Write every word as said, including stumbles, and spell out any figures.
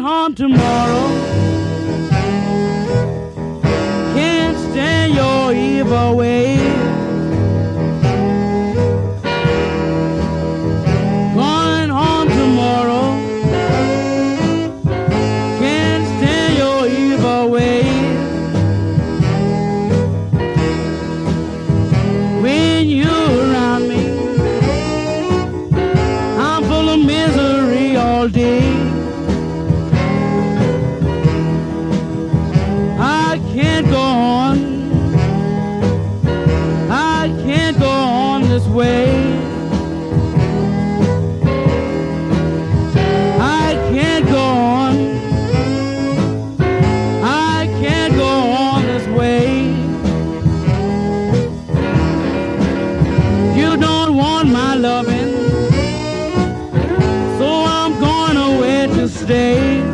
home tomorrow. Can't stand your evil ways. Going home tomorrow. Can't stand your evil ways. When you're around me, I'm full of misery all day. I can't go on. I can't go on this way. I can't go on. I can't go on this way. You don't want my loving, so I'm going away to stay.